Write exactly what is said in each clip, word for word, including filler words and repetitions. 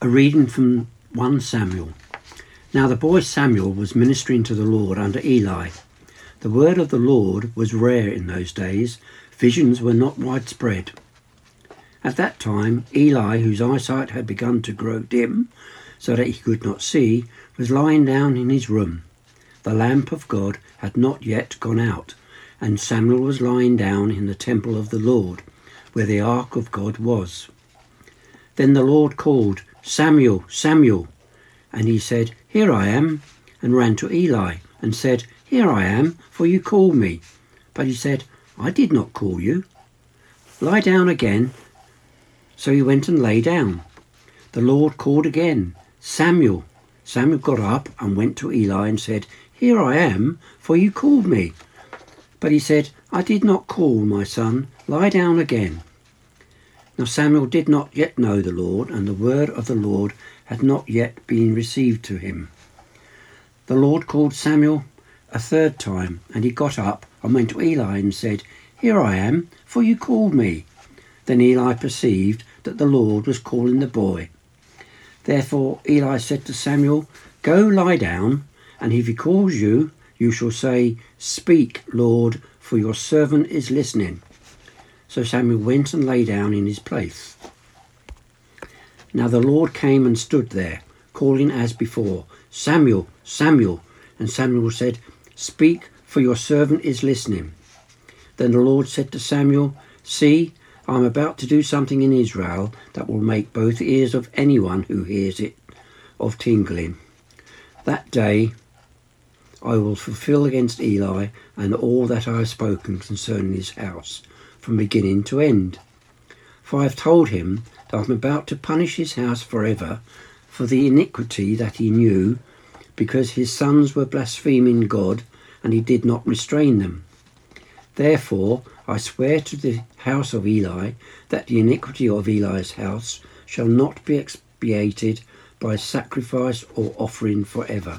A reading from First Samuel. Now the boy Samuel was ministering to the Lord under Eli. The word of the Lord was rare in those days. Visions were not widespread. At that time, Eli, whose eyesight had begun to grow dim so that he could not see, was lying down in his room. The lamp of God had not yet gone out, and Samuel was lying down in the temple of the Lord, where the ark of God was. Then the Lord called, "Samuel, Samuel." And he said, "Here I am," and ran to Eli and said, "Here I am, for you called me." But he said, "I did not call you. Lie down again." So he went and lay down. The Lord called again, "Samuel." Samuel got up and went to Eli and said, "Here I am, for you called me." But he said, "I did not call, my son. Lie down again." Now Samuel did not yet know the Lord, and the word of the Lord had not yet been received to him. The Lord called Samuel a third time, and he got up and went to Eli and said, "Here I am, for you called me." Then Eli perceived that the Lord was calling the boy. Therefore Eli said to Samuel, "Go lie down, and if he calls you, you shall say, 'Speak, Lord, for your servant is listening.'" So Samuel went and lay down in his place. Now the Lord came and stood there, calling as before, "Samuel, Samuel." And Samuel said, "Speak, for your servant is listening." Then the Lord said to Samuel, "See, I am about to do something in Israel that will make both ears of anyone who hears it of tingling. That day I will fulfill against Eli and all that I have spoken concerning his house, from beginning to end. For I have told him that I am about to punish his house forever for the iniquity that he knew, because his sons were blaspheming God, and he did not restrain them. Therefore I swear to the house of Eli that the iniquity of Eli's house shall not be expiated by sacrifice or offering forever."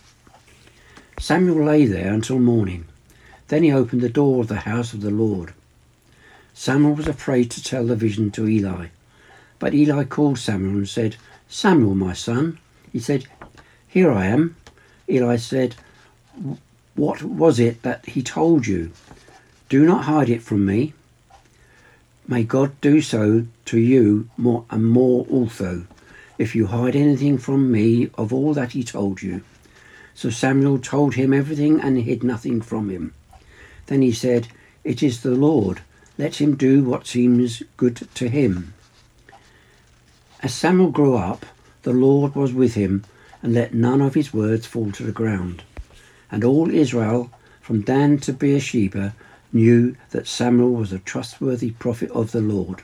Samuel lay there until morning. Then he opened the door of the house of the Lord. Samuel was afraid to tell the vision to Eli. But Eli called Samuel and said, "Samuel, my son." He said, "Here I am." Eli said, "What was it that he told you? Do not hide it from me. May God do so to you more and more also, if you hide anything from me of all that he told you." So Samuel told him everything and hid nothing from him. Then he said, "It is the Lord. Let him do what seems good to him." As Samuel grew up, the Lord was with him and let none of his words fall to the ground. And all Israel, from Dan to Beersheba, knew that Samuel was a trustworthy prophet of the Lord.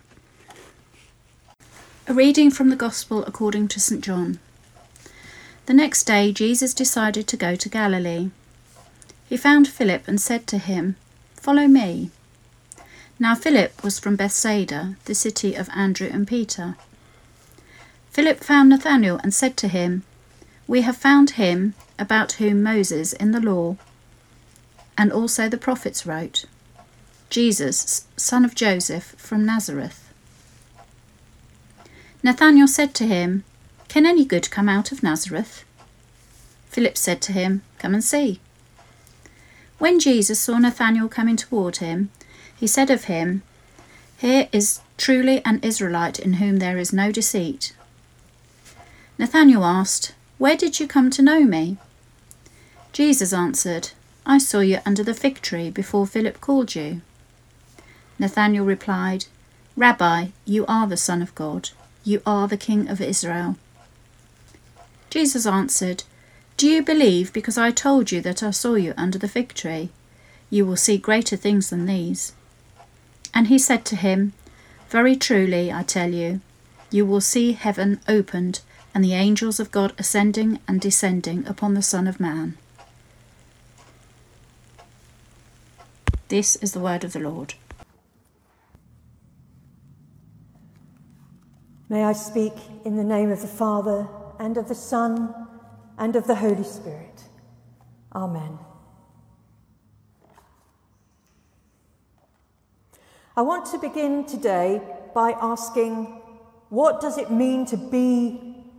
A reading from the Gospel according to Saint John. The next day Jesus decided to go to Galilee. He found Philip and said to him, "Follow me." Now Philip was from Bethsaida, the city of Andrew and Peter. Philip found Nathanael and said to him, "We have found him about whom Moses in the law and also the prophets wrote, Jesus, son of Joseph from Nazareth." Nathanael said to him, "Can any good come out of Nazareth?" Philip said to him, "Come and see." When Jesus saw Nathanael coming toward him, he said of him, "Here is truly an Israelite in whom there is no deceit." Nathanael asked, "Where did you come to know me?" Jesus answered, "I saw you under the fig tree before Philip called you." Nathanael replied, "Rabbi, you are the Son of God. You are the King of Israel." Jesus answered, "Do you believe because I told you that I saw you under the fig tree? You will see greater things than these." And he said to him, "Very truly, I tell you, you will see heaven opened and the angels of God ascending and descending upon the Son of Man." This is the word of the Lord. May I speak in the name of the Father, and of the Son, and of the Holy Spirit. Amen. I want to begin today by asking, what does it mean to be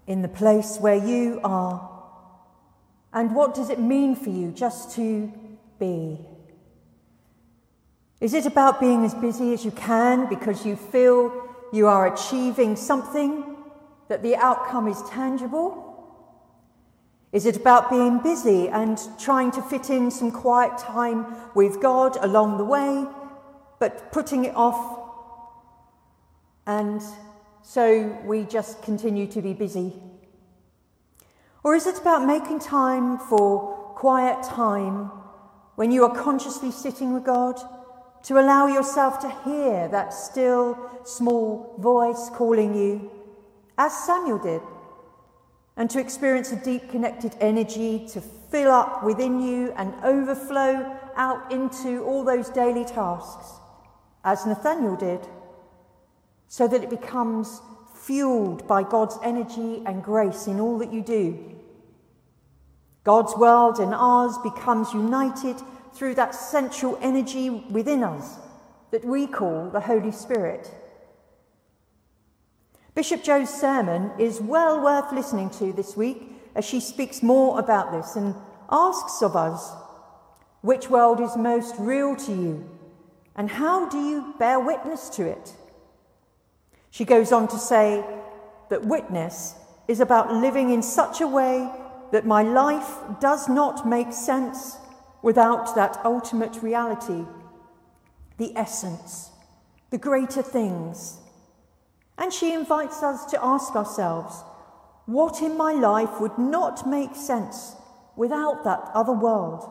in the place where you are? And what does it mean for you just to be? Is it about being as busy as you can because you feel you are achieving something, that the outcome is tangible? Is it about being busy and trying to fit in some quiet time with God along the way, but putting it off, and so we just continue to be busy? Or is it about making time for quiet time when you are consciously sitting with God, to allow yourself to hear that still, small voice calling you, as Samuel did, and to experience a deep connected energy to fill up within you and overflow out into all those daily tasks, as Nathaniel did, so that it becomes fueled by God's energy and grace in all that you do. God's world and ours becomes united through that central energy within us that we call the Holy Spirit. Bishop Jo's sermon is well worth listening to this week as she speaks more about this and asks of us, which world is most real to you and how do you bear witness to it? She goes on to say that witness is about living in such a way that my life does not make sense without that ultimate reality, the essence, the greater things. And she invites us to ask ourselves, what in my life would not make sense without that other world?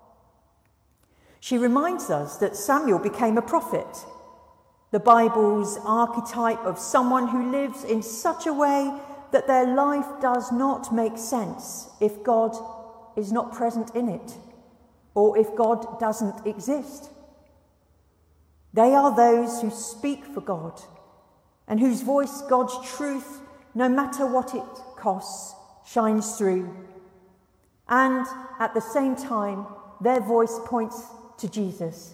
She reminds us that Samuel became a prophet, the Bible's archetype of someone who lives in such a way that their life does not make sense if God is not present in it, or if God doesn't exist. They are those who speak for God, and whose voice God's truth, no matter what it costs, shines through. And at the same time, their voice points to Jesus.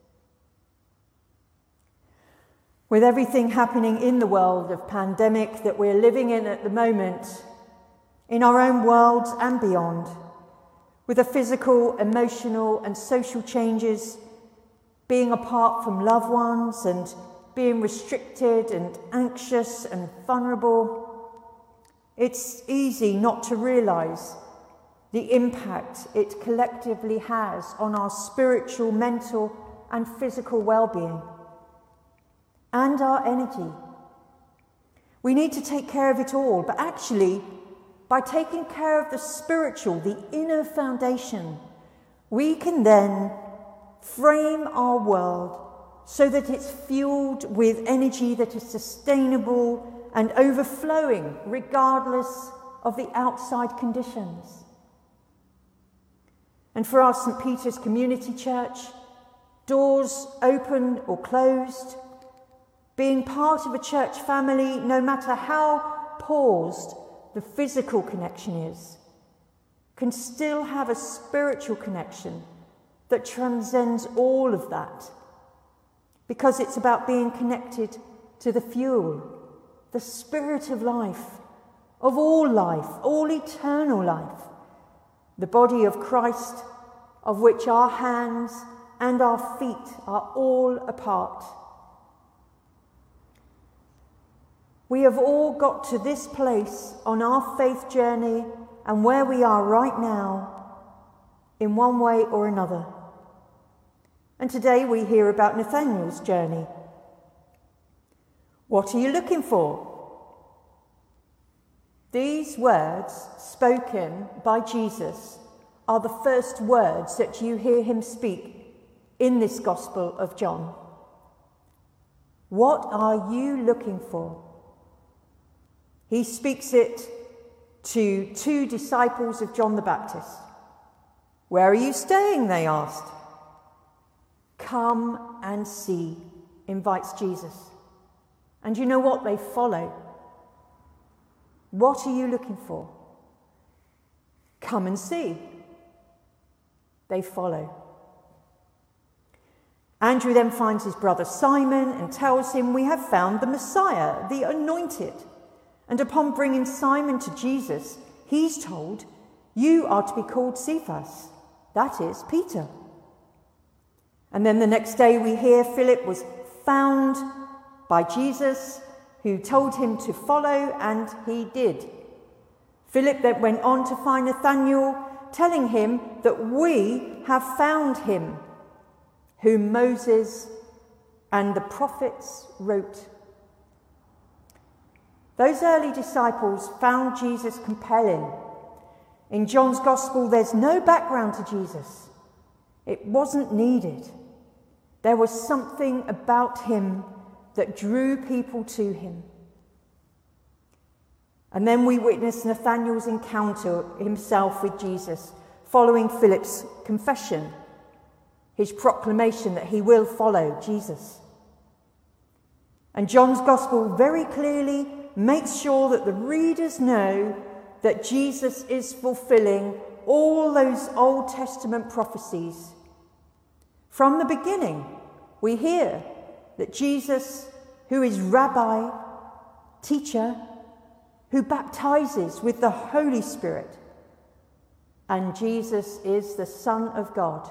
With everything happening in the world of pandemic that we're living in at the moment, in our own worlds and beyond, with the physical, emotional and social changes, being apart from loved ones and being restricted and anxious and vulnerable, it's easy not to realise the impact it collectively has on our spiritual, mental and physical well-being and our energy. We need to take care of it all, but actually, by taking care of the spiritual, the inner foundation, we can then frame our world so that it's fueled with energy that is sustainable and overflowing regardless of the outside conditions. And for our Saint Peter's Community Church, doors open or closed, being part of a church family, no matter how paused the physical connection is, can still have a spiritual connection that transcends all of that, because it's about being connected to the fuel, the spirit of life, of all life, all eternal life, the body of Christ, of which our hands and our feet are all a part. We have all got to this place on our faith journey and where we are right now in one way or another. And today we hear about Nathaniel's journey. What are you looking for? These words spoken by Jesus are the first words that you hear him speak in this Gospel of John. What are you looking for? He speaks it to two disciples of John the Baptist. Where are you staying? They asked. Come and see, invites Jesus. And you know what? They follow. What are you looking for? Come and see. They follow. Andrew then finds his brother Simon and tells him, we have found the Messiah, the anointed. And upon bringing Simon to Jesus, he's told, "You are to be called Cephas," that is, Peter. And then the next day we hear Philip was found by Jesus, who told him to follow, and he did. Philip then went on to find Nathanael, telling him that we have found him, whom Moses and the prophets wrote. Those early disciples found Jesus compelling. In John's Gospel, there's no background to Jesus. It wasn't needed. There was something about him that drew people to him. And then we witness Nathanael's encounter himself with Jesus, following Philip's confession, his proclamation that he will follow Jesus. And John's Gospel very clearly makes sure that the readers know that Jesus is fulfilling all those Old Testament prophecies. From the beginning, we hear that Jesus, who is Rabbi, teacher, who baptizes with the Holy Spirit, and Jesus is the Son of God.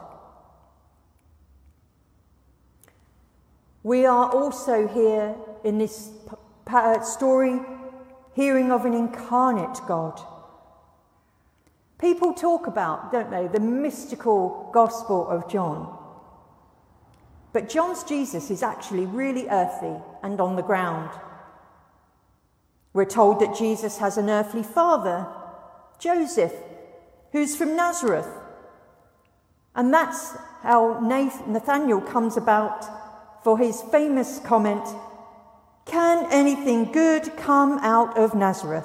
We are also here in this story hearing of an incarnate God. People talk about, don't they, the mystical Gospel of John. But John's Jesus is actually really earthy and on the ground. We're told that Jesus has an earthly father, Joseph, who's from Nazareth. And that's how Nathanael comes about for his famous comment, "Can anything good come out of Nazareth?"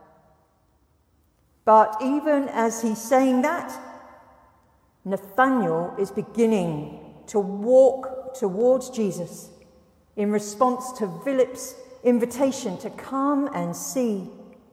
But even as he's saying that, Nathanael is beginning to walk towards Jesus in response to Philip's invitation to come and see.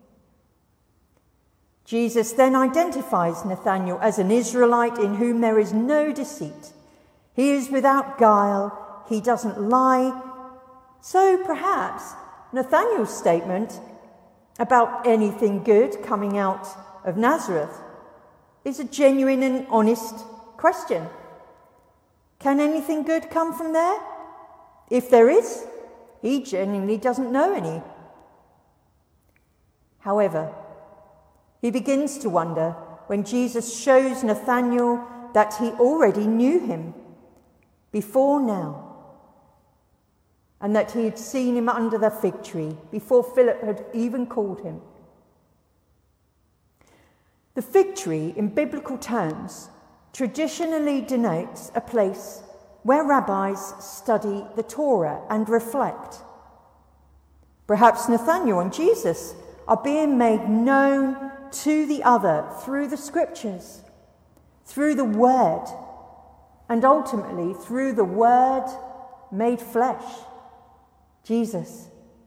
Jesus then identifies Nathanael as an Israelite in whom there is no deceit. He is without guile, he doesn't lie. So perhaps Nathanael's statement about anything good coming out of Nazareth is a genuine and honest question. Can anything good come from there? If there is, he genuinely doesn't know any. However, he begins to wonder when Jesus shows Nathanael that he already knew him before now, and that he had seen him under the fig tree before Philip had even called him. The fig tree, in biblical terms, traditionally denotes a place where rabbis study the Torah and reflect. Perhaps Nathanael and Jesus are being made known to the other through the scriptures, through the word, and ultimately through the word made flesh, Jesus.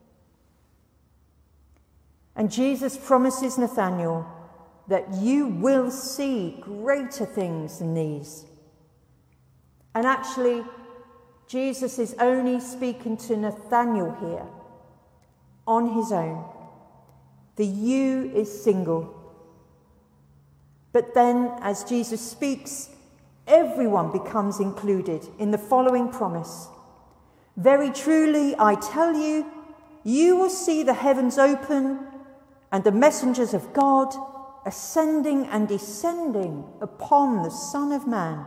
And Jesus promises Nathanael that you will see greater things than these. And actually, Jesus is only speaking to Nathanael here on his own. The you is single. But then, as Jesus speaks, everyone becomes included in the following promise. Very truly, I tell you, you will see the heavens open and the messengers of God ascending and descending upon the Son of Man.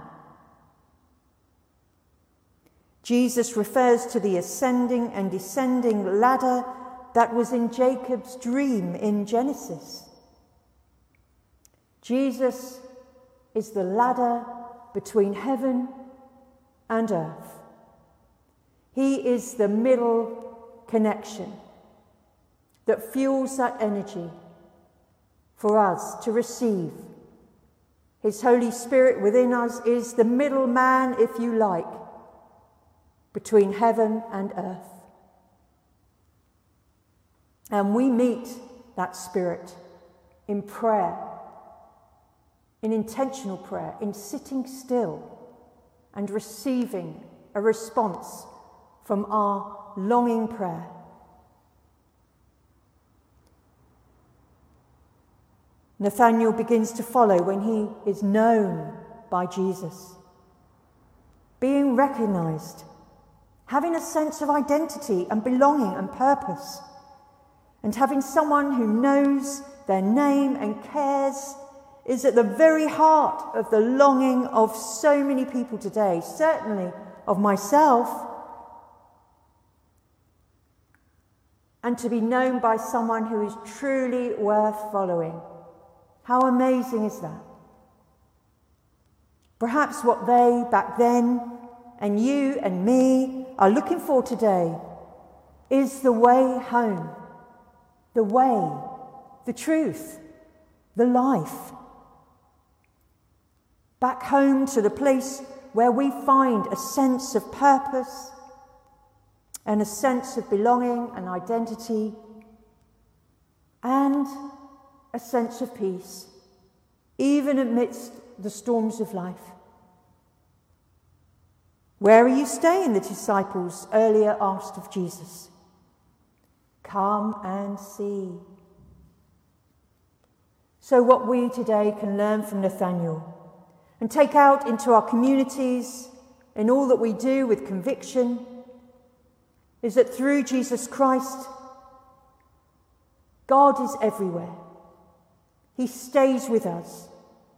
Jesus refers to the ascending and descending ladder that was in Jacob's dream in Genesis. Jesus is the ladder between heaven and earth. He is the middle connection that fuels that energy for us to receive. His Holy Spirit within us is the middleman, if you like, between heaven and earth. And we meet that Spirit in prayer, in intentional prayer, in sitting still and receiving a response from our longing prayer. Nathanael begins to follow when he is known by Jesus, being recognised, having a sense of identity and belonging and purpose, and having someone who knows their name and cares is at the very heart of the longing of so many people today, certainly of myself. And to be known by someone who is truly worth following. How amazing is that? Perhaps what they back then and you and me are looking for today is the way home, the way, the truth, the life. Back home to the place where we find a sense of purpose and a sense of belonging and identity and a sense of peace, even amidst the storms of life. Where are you staying? The disciples earlier asked of Jesus. Come and see. So what we today can learn from Nathanael and take out into our communities in all that we do with conviction is that through Jesus Christ, God is everywhere. He stays with us.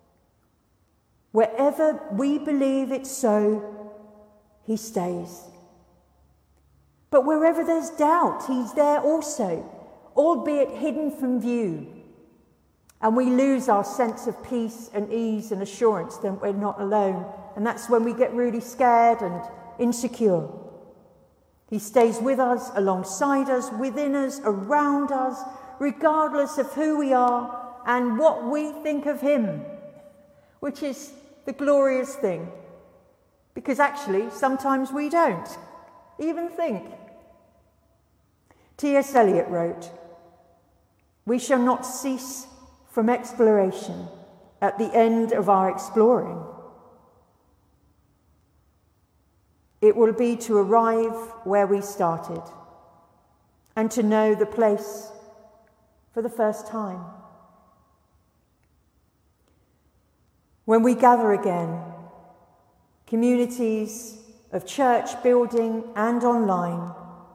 Wherever we believe it's so, he stays. But wherever there's doubt, he's there also, albeit hidden from view. And we lose our sense of peace and ease and assurance that we're not alone. And that's when we get really scared and insecure. He stays with us, alongside us, within us, around us, regardless of who we are and what we think of him, which is the glorious thing. Because actually, sometimes we don't even think. T S Eliot wrote, "We shall not cease from exploration at the end of our exploring. It will be to arrive where we started and to know the place for the first time. When we gather again, communities of church building and online,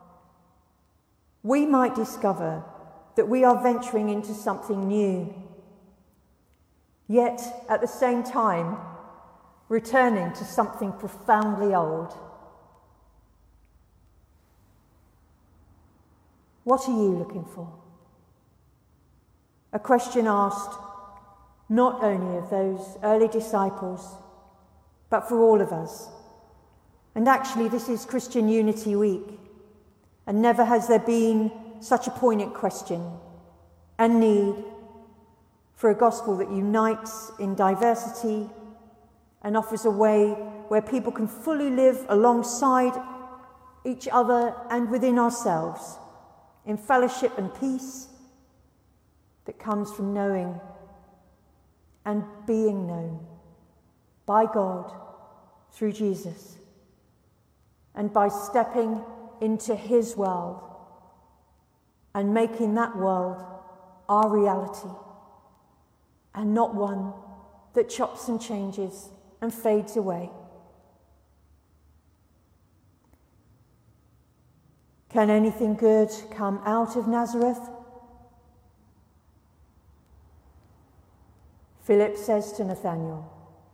we might discover that we are venturing into something new, yet at the same time returning to something profoundly old. What are you looking for? A question asked not only of those early disciples, but for all of us. And actually, this is Christian Unity Week, and never has there been such a poignant question and need for a gospel that unites in diversity and offers a way where people can fully live alongside each other and within ourselves in fellowship and peace that comes from knowing and being known by God through Jesus, and by stepping into his world and making that world our reality, and not one that chops and changes and fades away. Can anything good come out of Nazareth? Philip says to Nathanael,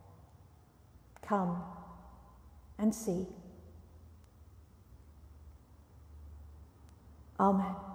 "Come and see." Amen.